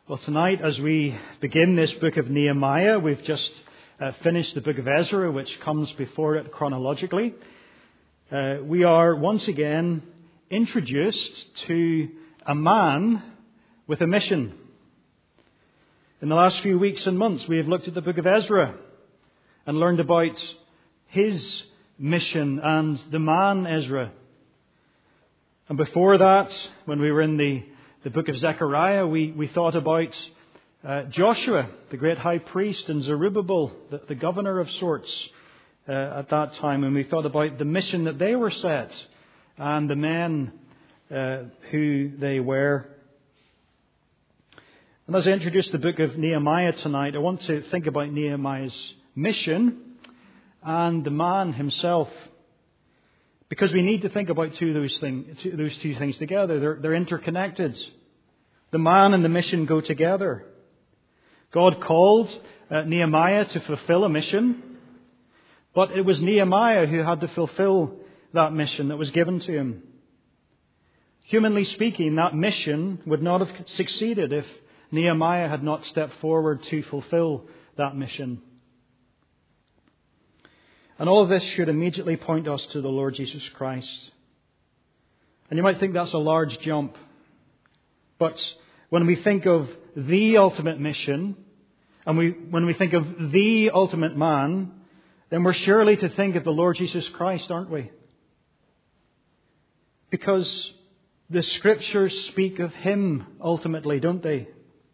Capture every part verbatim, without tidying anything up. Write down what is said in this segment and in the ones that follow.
Well, tonight as we begin this book of Nehemiah, we've just uh, finished the book of Ezra, which comes before it chronologically. Uh, we are once again introduced to a man with a mission. In the last few weeks and months, we have looked at the book of Ezra and learned about his mission and the man Ezra. And before that, when we were in the The book of Zechariah, we, we thought about uh, Joshua, the great high priest, and Zerubbabel, the, the governor of sorts uh, at that time. And we thought about the mission that they were set and the men uh, who they were. And as I introduce the book of Nehemiah tonight, I want to think about Nehemiah's mission and the man himself. Because we need to think about two of those, thing, two, those two things together. They're, they're interconnected. The man and the mission go together. God called uh, Nehemiah to fulfill a mission, but it was Nehemiah who had to fulfill that mission that was given to him. Humanly speaking, that mission would not have succeeded if Nehemiah had not stepped forward to fulfill that mission. And all of this should immediately point us to the Lord Jesus Christ. And you might think that's a large jump. But when we think of the ultimate mission, and we when we think of the ultimate man, then we're surely to think of the Lord Jesus Christ, aren't we? Because the Scriptures speak of Him ultimately, don't they?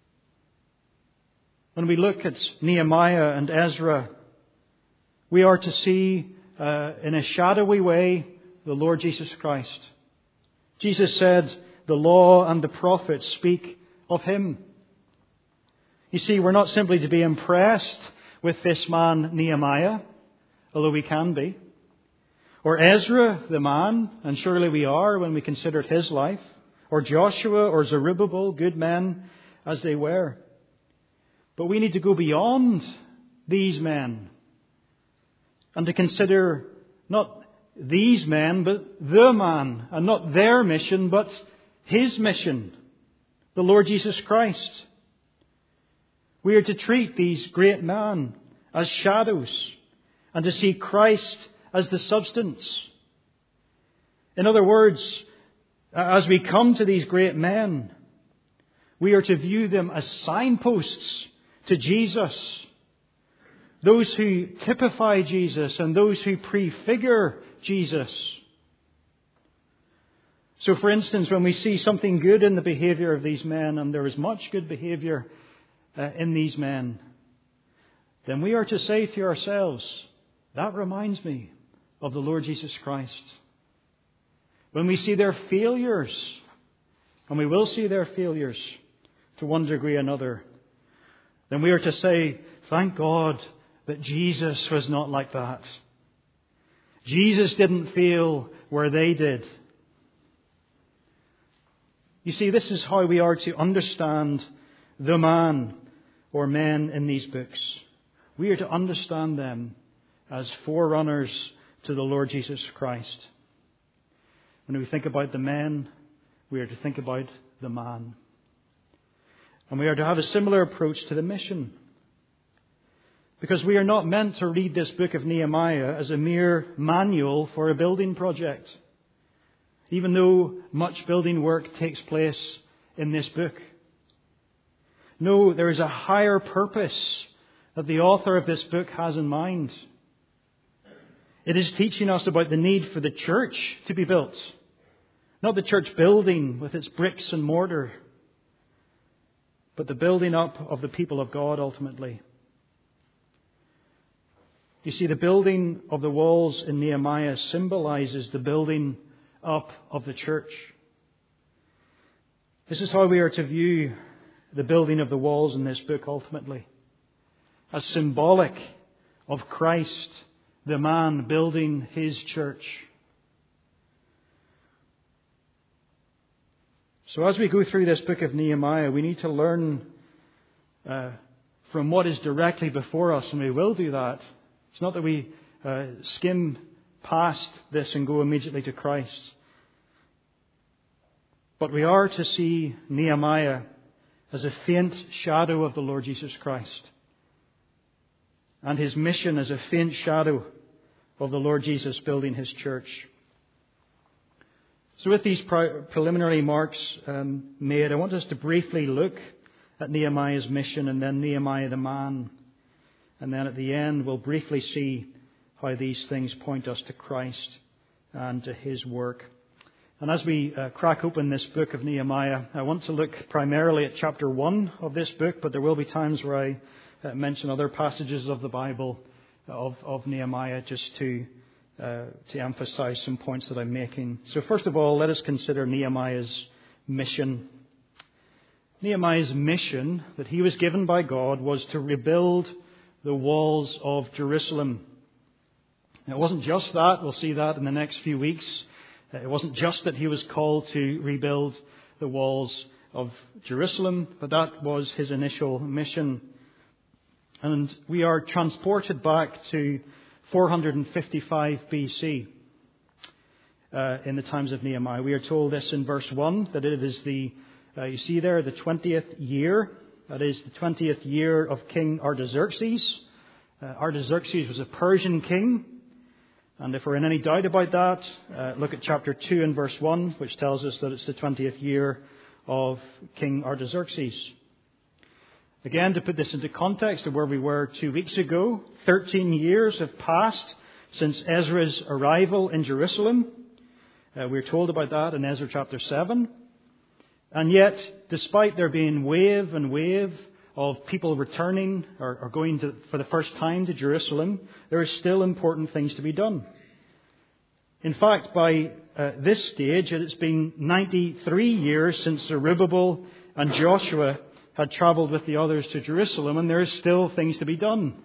When we look at Nehemiah and Ezra, we are to see, uh, in a shadowy way, the Lord Jesus Christ. Jesus said, the law and the prophets speak of Him. You see, we're not simply to be impressed with this man Nehemiah, although we can be, or Ezra, the man, and surely we are when we consider his life, or Joshua or Zerubbabel, good men as they were. But we need to go beyond these men and to consider not these men, but the man, and not their mission, but His mission, the Lord Jesus Christ. We are to treat these great men as shadows and to see Christ as the substance. In other words, as we come to these great men, we are to view them as signposts to Jesus. Those who typify Jesus and those who prefigure Jesus. So, for instance, when we see something good in the behavior of these men, and there is much good behavior uh, in these men, then we are to say to ourselves, that reminds me of the Lord Jesus Christ. When we see their failures, and we will see their failures to one degree or another, then we are to say, thank God that Jesus was not like that. Jesus didn't fail where they did. You see, this is how we are to understand the man or men in these books. We are to understand them as forerunners to the Lord Jesus Christ. When we think about the men, we are to think about the man. And we are to have a similar approach to the mission. Because we are not meant to read this book of Nehemiah as a mere manual for a building project, even though much building work takes place in this book. No, there is a higher purpose that the author of this book has in mind. It is teaching us about the need for the church to be built. Not the church building with its bricks and mortar, but the building up of the people of God ultimately. You see, the building of the walls in Nehemiah symbolizes the building up of the church. This is how we are to view the building of the walls in this book ultimately, as symbolic of Christ, the man building His church. So as we go through this book of Nehemiah, we need to learn uh, from what is directly before us, and we will do that. It's not that we uh, skim past this and go immediately to Christ. But we are to see Nehemiah as a faint shadow of the Lord Jesus Christ, and his mission as a faint shadow of the Lord Jesus building his church. So with these preliminary remarks um, made, I want us to briefly look at Nehemiah's mission and then Nehemiah the man. And then at the end, we'll briefly see how these things point us to Christ and to his work. And as we uh, crack open this book of Nehemiah, I want to look primarily at chapter one of this book, but there will be times where I uh, mention other passages of the Bible of, of Nehemiah just to uh, to emphasize some points that I'm making. So first of all, let us consider Nehemiah's mission. Nehemiah's mission that he was given by God was to rebuild the walls of Jerusalem. It wasn't just that. We'll see that in the next few weeks. It wasn't just that he was called to rebuild the walls of Jerusalem, but that was his initial mission. And we are transported back to four fifty-five B C uh, in the times of Nehemiah. We are told this in verse one, that it is the, uh, you see there, the twentieth year. That is the twentieth year of King Artaxerxes. Uh, Artaxerxes was a Persian king. And if we're in any doubt about that, uh, look at chapter two and verse one, which tells us that it's the twentieth year of King Artaxerxes. Again, to put this into context of where we were two weeks ago, thirteen years have passed since Ezra's arrival in Jerusalem. Uh, we're told about that in Ezra chapter seven. And yet, despite there being wave and wave of people returning or, or going to, for the first time to Jerusalem, there are still important things to be done. In fact, by uh, this stage, it's been ninety-three years since Zerubbabel and Joshua had travelled with the others to Jerusalem, and there are still things to be done.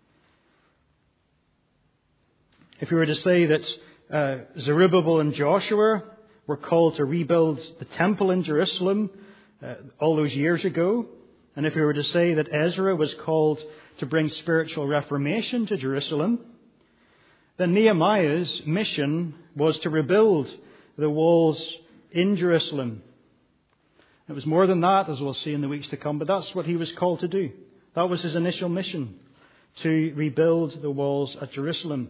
If we were to say that uh, Zerubbabel and Joshua were called to rebuild the temple in Jerusalem uh, all those years ago, and if we were to say that Ezra was called to bring spiritual reformation to Jerusalem, then Nehemiah's mission was to rebuild the walls in Jerusalem. It was more than that, as we'll see in the weeks to come, but that's what he was called to do. That was his initial mission, to rebuild the walls at Jerusalem.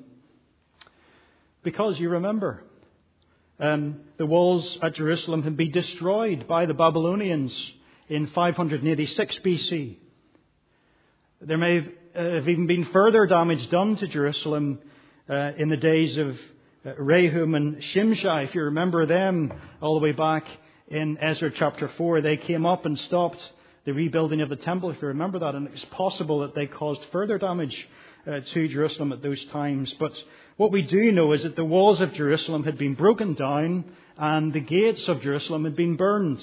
Because you remember, um, the walls at Jerusalem had been destroyed by the Babylonians in five eighty-six B C. There may have, uh, have even been further damage done to Jerusalem uh, in the days of uh, Rehum and Shimshai. If you remember them all the way back in Ezra chapter four, they came up and stopped the rebuilding of the temple, if you remember that. And it's possible that they caused further damage uh, to Jerusalem at those times. But what we do know is that the walls of Jerusalem had been broken down and the gates of Jerusalem had been burned.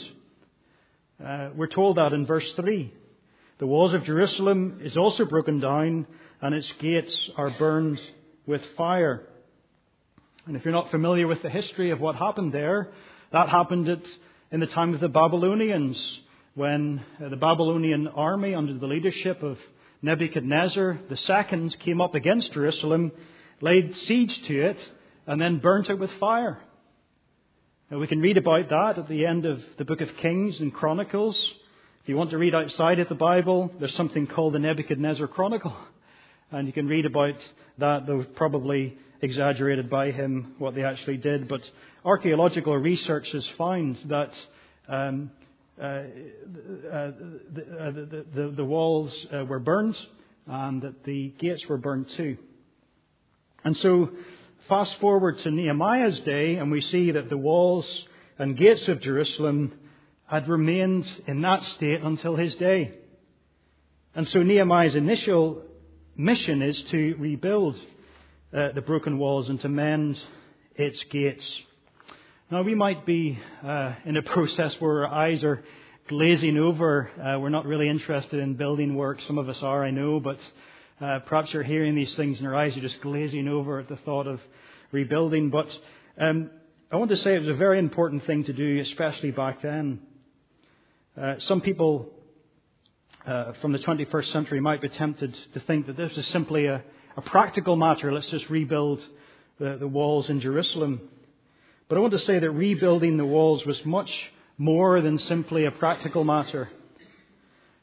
Uh, we're told that in verse three. The walls of Jerusalem is also broken down and its gates are burned with fire. And if you're not familiar with the history of what happened there, that happened at, in the time of the Babylonians, when uh, the Babylonian army under the leadership of Nebuchadnezzar the Second came up against Jerusalem, laid siege to it, and then burnt it with fire. Now, we can read about that at the end of the book of Kings and Chronicles. If you want to read outside of the Bible, there's something called the Nebuchadnezzar Chronicle. And you can read about that, though probably exaggerated by him, what they actually did. But archaeological research has found that um, uh, uh, the, uh, the, the, the walls uh, were burned and that the gates were burned too. And so fast forward to Nehemiah's day, and we see that the walls and gates of Jerusalem had remained in that state until his day. And so Nehemiah's initial mission is to rebuild uh, the broken walls and to mend its gates. Now, we might be uh, in a process where our eyes are glazing over. Uh, we're not really interested in building work. Some of us are, I know, but uh, perhaps you're hearing these things and your eyes are just glazing over at the thought of rebuilding. But um, I want to say it was a very important thing to do, especially back then. Uh, some people uh, from the twenty-first century might be tempted to think that this is simply a, a practical matter. Let's just rebuild the, the walls in Jerusalem. But I want to say that rebuilding the walls was much more than simply a practical matter.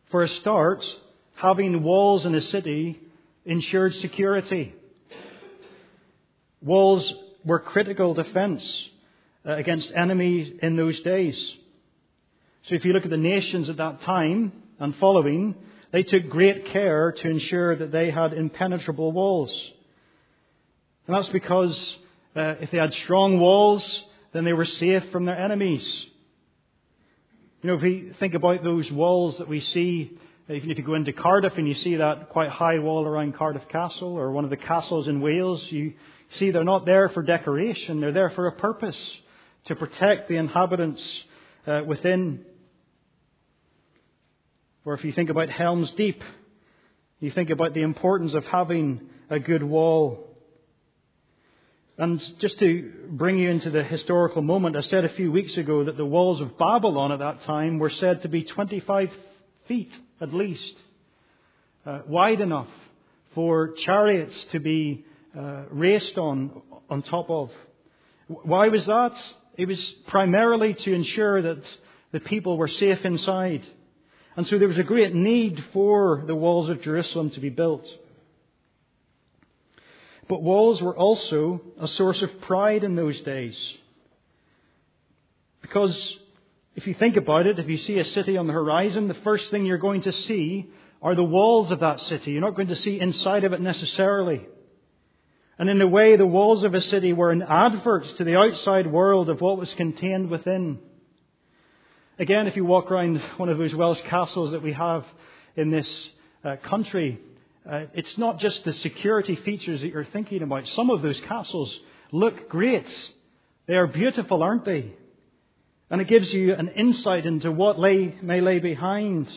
For a start, having walls in a city ensured security. Walls were critical defense against enemies in those days. So if you look at the nations at that time and following, they took great care to ensure that they had impenetrable walls. And that's because uh, if they had strong walls, then they were safe from their enemies. You know, if we think about those walls that we see, even if you go into Cardiff and you see that quite high wall around Cardiff Castle or one of the castles in Wales, you see they're not there for decoration. They're there for a purpose, to protect the inhabitants uh, within. Or if you think about Helm's Deep, you think about the importance of having a good wall. And just to bring you into the historical moment, I said a few weeks ago that the walls of Babylon at that time were said to be twenty-five feet at least, uh, wide enough for chariots to be uh, raced on, on top of. Why was that? It was primarily to ensure that the people were safe inside. And so there was a great need for the walls of Jerusalem to be built. But walls were also a source of pride in those days. Because if you think about it, if you see a city on the horizon, the first thing you're going to see are the walls of that city. You're not going to see inside of it necessarily. And in a way, the walls of a city were an advert to the outside world of what was contained within. Again, if you walk around one of those Welsh castles that we have in this uh, country, uh, it's not just the security features that you're thinking about. Some of those castles look great. They are beautiful, aren't they? And it gives you an insight into what lay, may lay behind.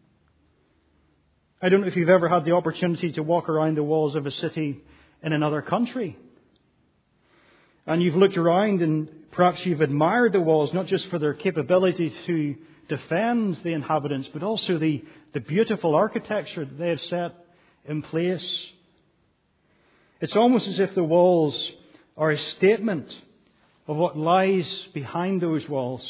I don't know if you've ever had the opportunity to walk around the walls of a city in another country. And you've looked around and perhaps you've admired the walls, not just for their capability to defend the inhabitants, but also the, the beautiful architecture that they have set in place. It's almost as if the walls are a statement of what lies behind those walls.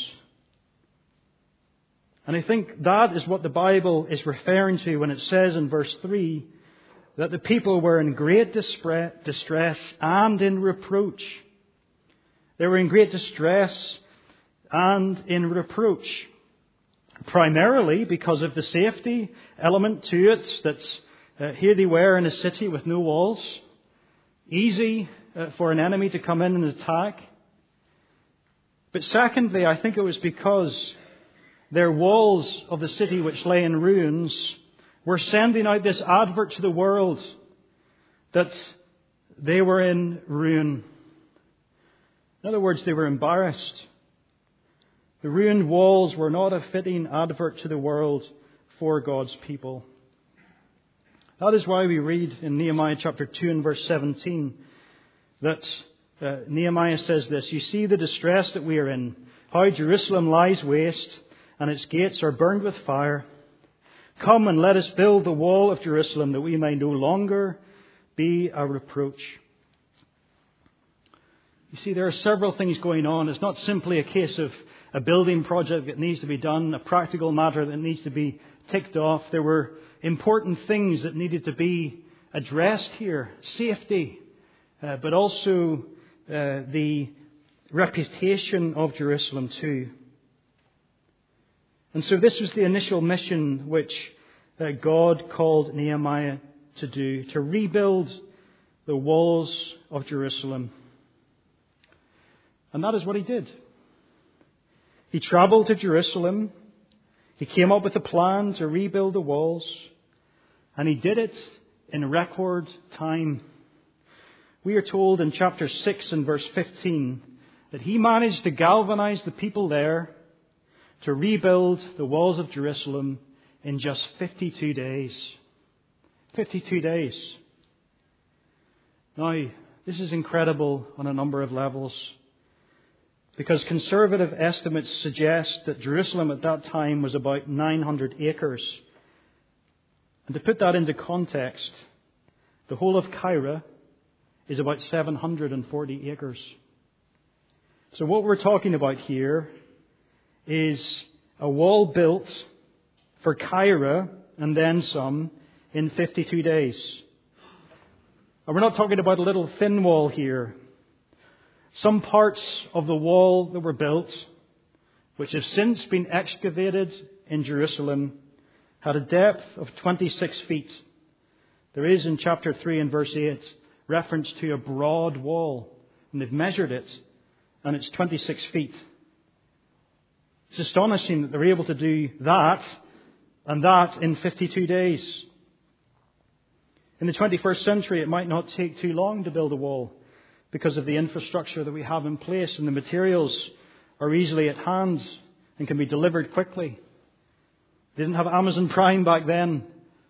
And I think that is what the Bible is referring to when it says in verse three that the people were in great distress and in reproach. They were in great distress and in reproach. Primarily because of the safety element to it, that uh, here they were in a city with no walls. Easy uh, for an enemy to come in and attack. But secondly, I think it was because their walls of the city which lay in ruins were sending out this advert to the world that they were in ruin. In other words, they were embarrassed. The ruined walls were not a fitting advert to the world for God's people. That is why we read in Nehemiah chapter two and verse seventeen that uh, Nehemiah says this, "You see the distress that we are in, how Jerusalem lies waste and its gates are burned with fire. Come and let us build the wall of Jerusalem that we may no longer be a reproach." You see, there are several things going on. It's not simply a case of a building project that needs to be done, a practical matter that needs to be ticked off. There were important things that needed to be addressed here. Safety, uh, but also uh, the reputation of Jerusalem too. And so this was the initial mission which uh, God called Nehemiah to do, to rebuild the walls of Jerusalem. And that is what he did. He travelled to Jerusalem. He came up with a plan to rebuild the walls. And he did it in record time. We are told in chapter six and verse fifteen that he managed to galvanize the people there to rebuild the walls of Jerusalem in just fifty-two days. fifty-two days. Now, this is incredible on a number of levels, because conservative estimates suggest that Jerusalem at that time was about nine hundred acres. And to put that into context, the whole of Cairo is about seven hundred forty acres. So what we're talking about here is a wall built for Kyra and then some in fifty-two days. And we're not talking about a little thin wall here. Some parts of the wall that were built, which have since been excavated in Jerusalem, had a depth of twenty-six feet. There is in chapter three and verse eight reference to a broad wall, and they've measured it, and it's twenty-six feet. It's astonishing that they're able to do that and that in fifty-two days. In the twenty-first century, it might not take too long to build a wall because of the infrastructure that we have in place, and the materials are easily at hand and can be delivered quickly. They didn't have Amazon Prime back then.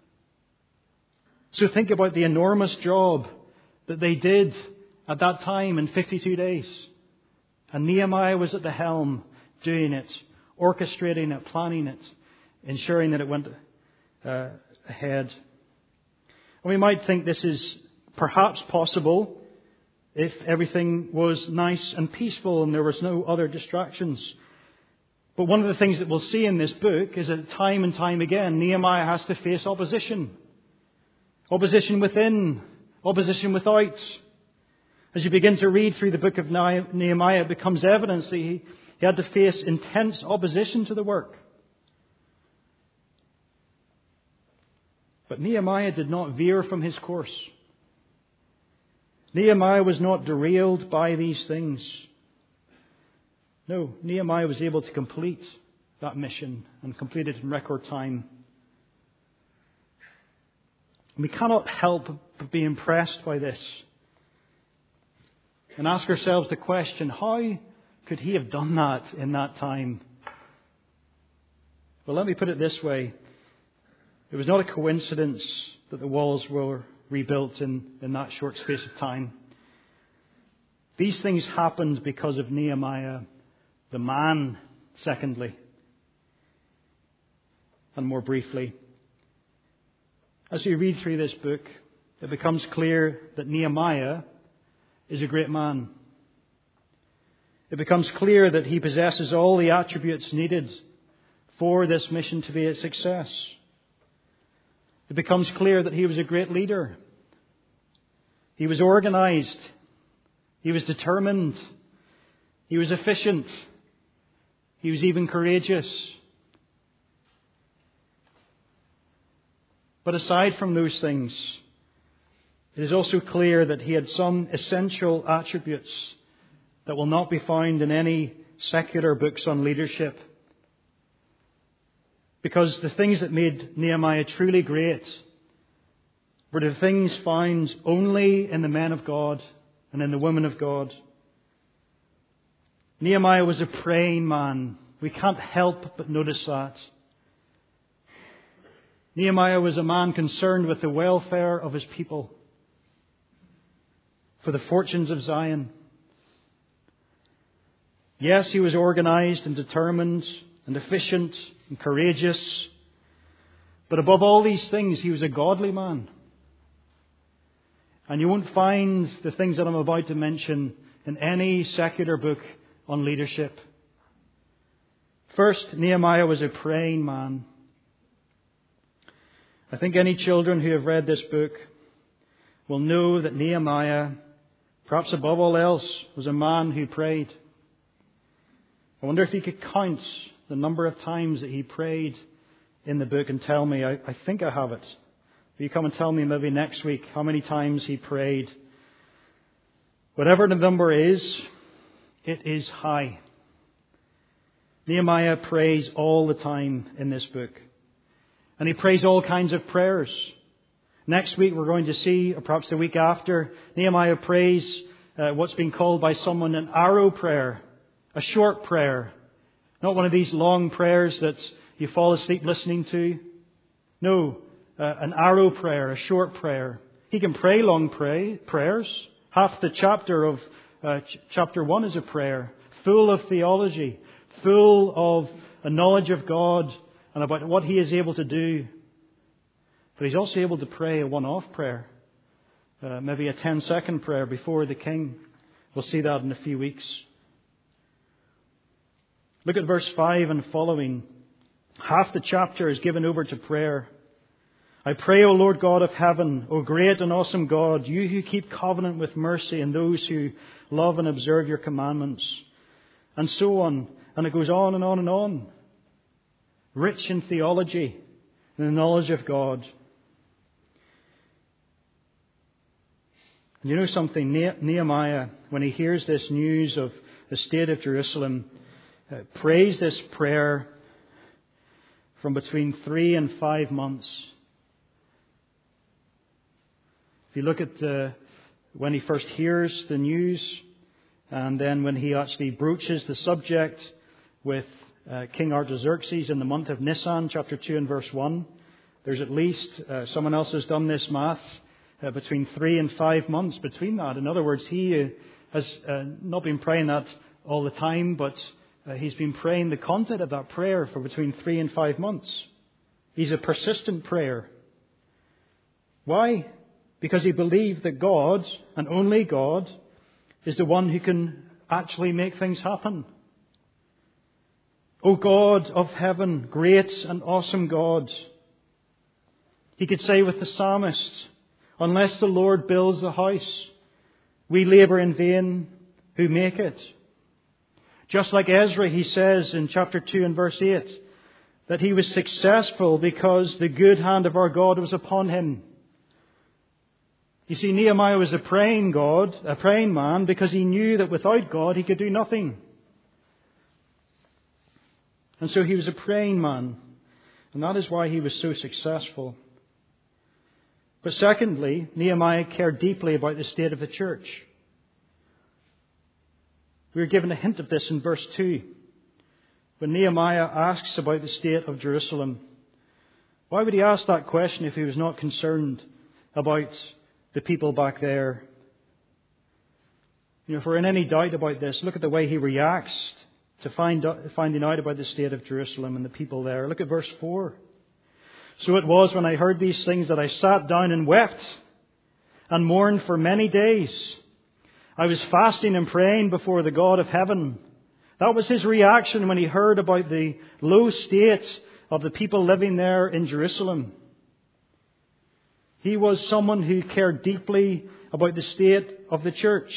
So think about the enormous job that they did at that time in fifty-two days. And Nehemiah was at the helm doing it, orchestrating it, planning it, ensuring that it went uh, ahead. And we might think this is perhaps possible if everything was nice and peaceful and there was no other distractions. But one of the things that we'll see in this book is that time and time again, Nehemiah has to face opposition. Opposition within, opposition without. As you begin to read through the book of Nehemiah, it becomes evident that he, he had to face intense opposition to the work. But Nehemiah did not veer from his course. Nehemiah was not derailed by these things. No, Nehemiah was able to complete that mission and complete it in record time. We cannot help but be impressed by this and ask ourselves the question, how could he have done that in that time? Well, let me put it this way. It was not a coincidence that the walls were rebuilt in, in that short space of time. These things happened because of Nehemiah, the man, secondly. And more briefly, as we read through this book, it becomes clear that Nehemiah is a great man. It becomes clear that he possesses all the attributes needed for this mission to be a success. It becomes clear that he was a great leader. He was organized. He was determined. He was efficient. He was even courageous. But aside from those things, it is also clear that he had some essential attributes that will not be found in any secular books on leadership. Because the things that made Nehemiah truly great were the things found only in the men of God and in the women of God. Nehemiah was a praying man. We can't help but notice that. Nehemiah was a man concerned with the welfare of his people, for the fortunes of Zion. Yes, he was organized and determined and efficient and courageous. But above all these things, he was a godly man. And you won't find the things that I'm about to mention in any secular book on leadership. First, Nehemiah was a praying man. I think any children who have read this book will know that Nehemiah, perhaps above all else, was a man who prayed. I wonder if you could count the number of times that he prayed in the book and tell me. I, I think I have it. Will you come and tell me maybe next week how many times he prayed? Whatever the number is, it is high. Nehemiah prays all the time in this book. And he prays all kinds of prayers. Next week we're going to see, or perhaps the week after, Nehemiah prays uh, what's been called by someone an arrow prayer. A short prayer. Not one of these long prayers that you fall asleep listening to. No, uh, an arrow prayer, a short prayer. He can pray long pray, prayers. Half the chapter of uh, ch- chapter one is a prayer. Full of theology. Full of a knowledge of God and about what He is able to do. But he's also able to pray a one-off prayer. Uh, maybe a ten-second prayer before the king. We'll see that in a few weeks. Look at verse five and following. Half the chapter is given over to prayer. I pray, O Lord God of heaven, O great and awesome God, you who keep covenant with mercy and those who love and observe your commandments. And so on. And it goes on and on and on. Rich in theology and the knowledge of God. And you know something? Nehemiah, when he hears this news of the state of Jerusalem, uh, prays this prayer from between three and five months. If you look at the, when he first hears the news, and then when he actually broaches the subject with uh, King Artaxerxes in the month of Nisan, chapter two and verse one, there's at least, uh, someone else has done this math, uh, between three and five months between that. In other words, he uh, has uh, not been praying that all the time, but uh, he's been praying the content of that prayer for between three and five months. He's a persistent prayer. Why? Because he believed that God, and only God, is the one who can actually make things happen. O God of heaven, great and awesome God. He could say with the psalmist, unless the Lord builds the house, we labour in vain who make it. Just like Ezra, he says in chapter two and verse eight, that he was successful because the good hand of our God was upon him. You see, Nehemiah was a praying God, a praying man, because he knew that without God he could do nothing. And so he was a praying man, and that is why he was so successful. But secondly, Nehemiah cared deeply about the state of the church. We are given a hint of this in verse two, when Nehemiah asks about the state of Jerusalem. Why would he ask that question if he was not concerned about the people back there? You know, if we're in any doubt about this, look at the way he reacts to find out, finding out about the state of Jerusalem and the people there. Look at verse four. So it was when I heard these things that I sat down and wept and mourned for many days. I was fasting and praying before the God of heaven. That was his reaction when he heard about the low state of the people living there in Jerusalem. He was someone who cared deeply about the state of the church.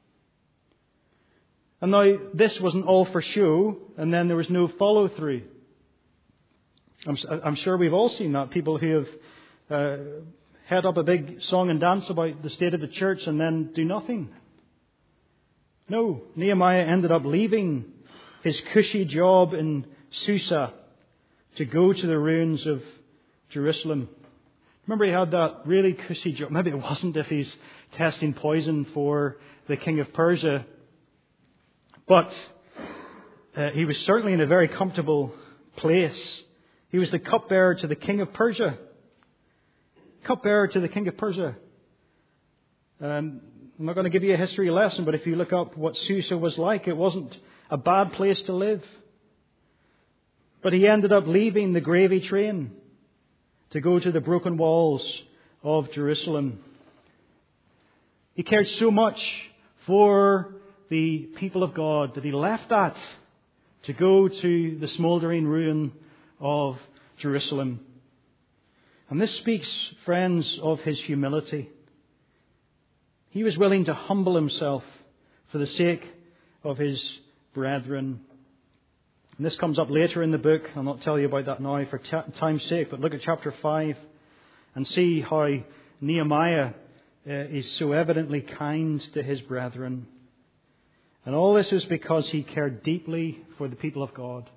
And now, this wasn't all for show, and then there was no follow-through. I'm, I'm sure we've all seen that. People who have uh, had up a big song and dance about the state of the church and then do nothing. No, Nehemiah ended up leaving his cushy job in Susa to go to the ruins of Jerusalem. Remember, he had that really cushy job. Maybe it wasn't if he's testing poison for the king of Persia. But uh, he was certainly in a very comfortable place. He was the cupbearer to the king of Persia. Cupbearer to the king of Persia. Um, I'm not going to give you a history lesson, but if you look up what Susa was like, it wasn't a bad place to live. But he ended up leaving the gravy train to go to the broken walls of Jerusalem. He cared so much for the people of God that he left that to go to the smouldering ruin of Jerusalem. And this speaks, friends, of his humility. He was willing to humble himself for the sake of his brethren. And this comes up later in the book. I'll not tell you about that now for t- time's sake, but look at chapter five and see how Nehemiah uh, is so evidently kind to his brethren. And all this is because he cared deeply for the people of God.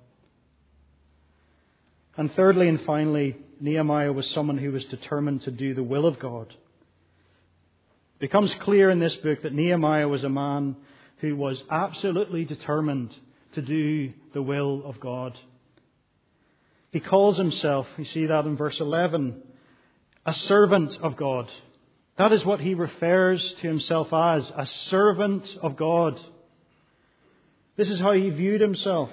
And thirdly and finally, Nehemiah was someone who was determined to do the will of God. It becomes clear in this book that Nehemiah was a man who was absolutely determined to do the will of God. He calls himself, you see that in verse eleven, a servant of God. That is what he refers to himself as, a servant of God. This is how he viewed himself.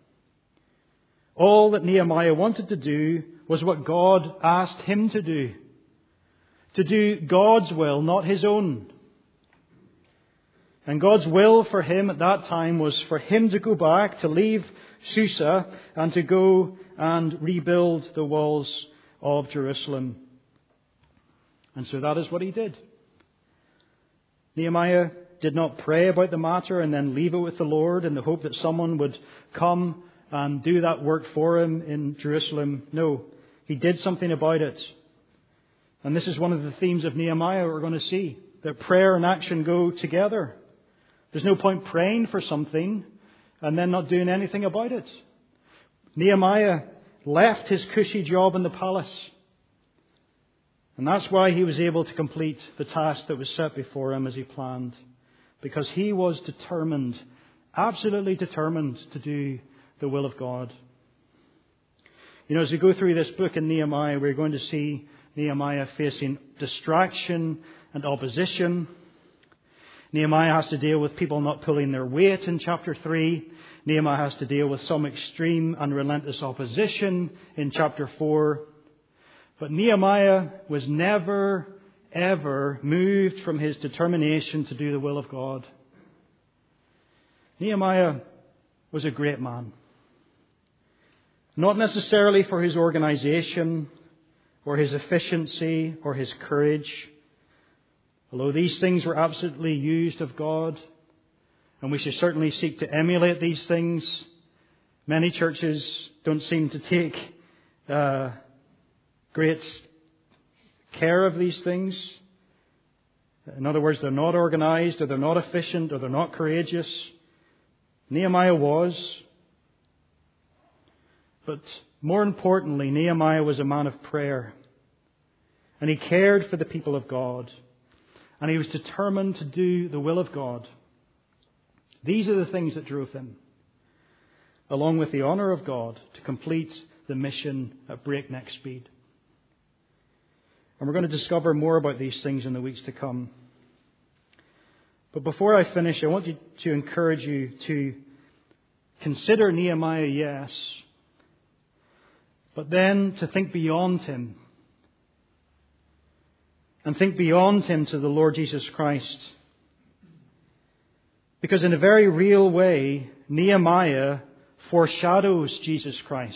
All that Nehemiah wanted to do was what God asked him to do. To do God's will, not his own. And God's will for him at that time was for him to go back, to leave Susa, and to go and rebuild the walls of Jerusalem. And so that is what he did. Nehemiah did not pray about the matter and then leave it with the Lord in the hope that someone would come and do that work for him in Jerusalem. No, he did something about it. And this is one of the themes of Nehemiah we're going to see, that prayer and action go together. There's no point praying for something and then not doing anything about it. Nehemiah left his cushy job in the palace. And that's why he was able to complete the task that was set before him as he planned. Because he was determined, absolutely determined to do the will of God. You know, as we go through this book in Nehemiah, we're going to see Nehemiah facing distraction and opposition. Nehemiah has to deal with people not pulling their weight in chapter three. Nehemiah has to deal with some extreme and relentless opposition in chapter four. But Nehemiah was never, ever moved from his determination to do the will of God. Nehemiah was a great man. Not necessarily for his organization or his efficiency or his courage, although these things were absolutely used of God, and we should certainly seek to emulate these things. Many churches don't seem to take uh, great care of these things. In other words, they're not organized, or they're not efficient, or they're not courageous. Nehemiah was. But more importantly, Nehemiah was a man of prayer. And he cared for the people of God. And he was determined to do the will of God. These are the things that drove him, along with the honor of God, to complete the mission at breakneck speed. And we're going to discover more about these things in the weeks to come. But before I finish, I want you to encourage you to consider Nehemiah, yes, but then to think beyond him. And think beyond him to the Lord Jesus Christ. Because in a very real way, Nehemiah foreshadows Jesus Christ.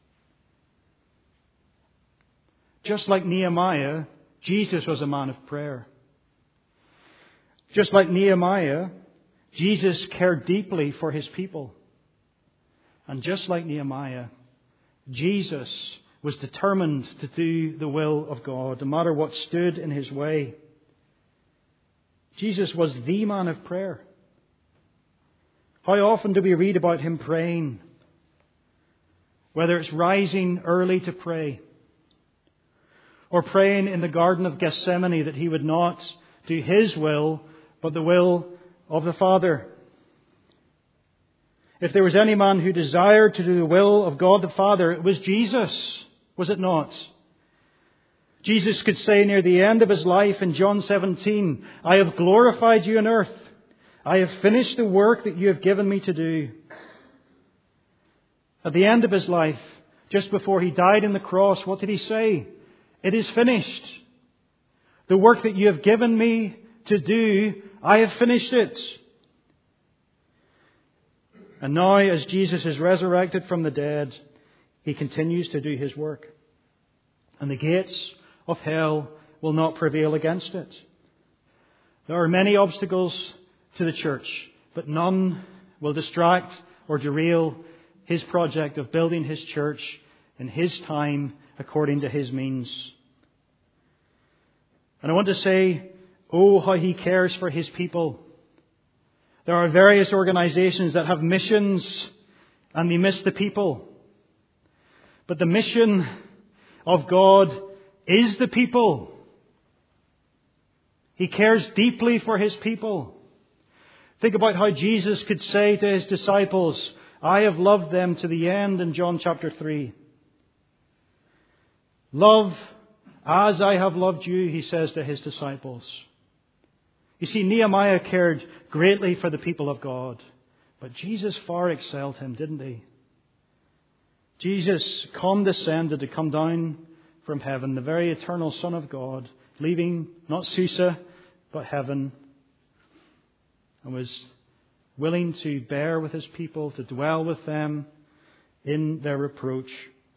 Just like Nehemiah, Jesus was a man of prayer. Just like Nehemiah, Jesus cared deeply for his people. And just like Nehemiah, Jesus was determined to do the will of God, no matter what stood in his way. Jesus was the man of prayer. How often do we read about him praying? Whether it's rising early to pray, or praying in the Garden of Gethsemane that he would not do his will, but the will of the Father. If there was any man who desired to do the will of God the Father, it was Jesus, was it not? Jesus could say near the end of his life in John seventeen, I have glorified you on earth. I have finished the work that you have given me to do. At the end of his life, just before he died on the cross, what did he say? It is finished. The work that you have given me to do, I have finished it. And now, as Jesus is resurrected from the dead, he continues to do his work. And the gates of hell will not prevail against it. There are many obstacles to the church, but none will distract or derail his project of building his church in his time according to his means. And I want to say, oh, how he cares for his people. There are various organizations that have missions and they miss the people. But the mission of God is the people. He cares deeply for his people. Think about how Jesus could say to his disciples, I have loved them to the end in John chapter three. Love as I have loved you, he says to his disciples. You see, Nehemiah cared greatly for the people of God. But Jesus far excelled him, didn't he? Jesus condescended to come down from heaven, the very eternal Son of God, leaving not Susa, but heaven, and was willing to bear with his people, to dwell with them in their reproach.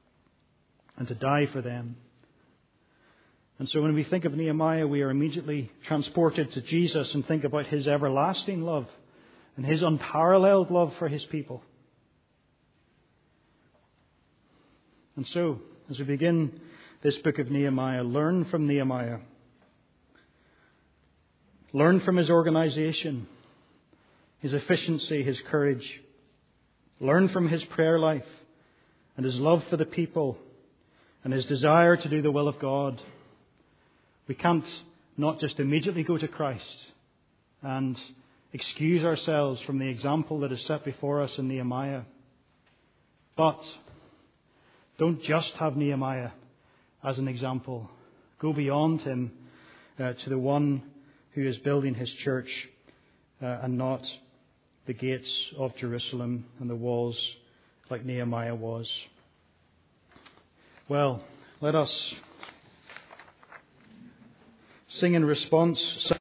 and to die for them. And so when we think of Nehemiah, we are immediately transported to Jesus and think about his everlasting love and his unparalleled love for his people. And so, as we begin this book of Nehemiah, learn from Nehemiah. Learn from his organization, his efficiency, his courage. Learn from his prayer life and his love for the people and his desire to do the will of God. We can't not just immediately go to Christ and excuse ourselves from the example that is set before us in Nehemiah. But don't just have Nehemiah as an example. Go beyond him uh, to the one who is building his church uh, and not the gates of Jerusalem and the walls like Nehemiah was. Well, let us sing in response.